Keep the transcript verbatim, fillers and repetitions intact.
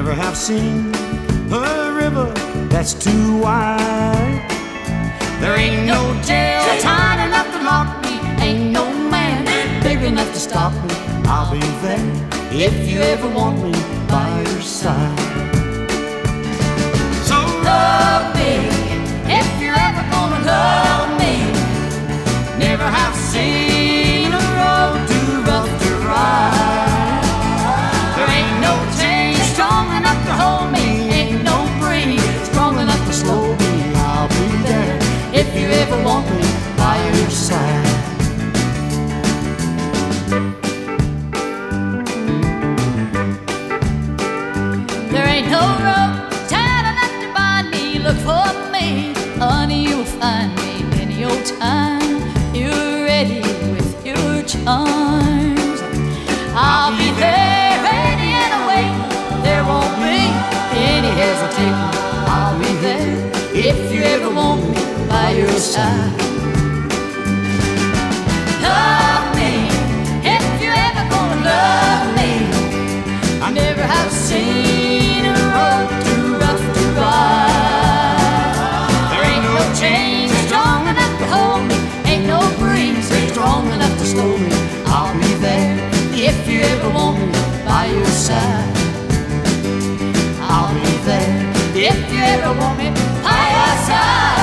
never have seen a river that's too wide. There ain't no jail tight enough to lock me, ain't no man big enough to stop me. I'll be there if you ever want me by your side. So love me if you're ever gonna love me. Never have seen a road too rough to ride. There ain't no chain strong enough to hold me, ain't no breeze strong enough to slow me. I'll be there if you ever want me by your side. There ain't no rope tight enough to bind me. Look for me, honey, you'll find me any old time you're ready with your charms. I'll be there ready and awake. There won't be any hesitating. I'll be there if you ever want me by your side. Love me if you ever gonna love me. I never have seen a road too rough to ride. There ain't no chain strong enough to hold me, ain't no breeze strong enough to slow me. I'll be there if you ever want me by your side. I'll be there if you ever want me by your side.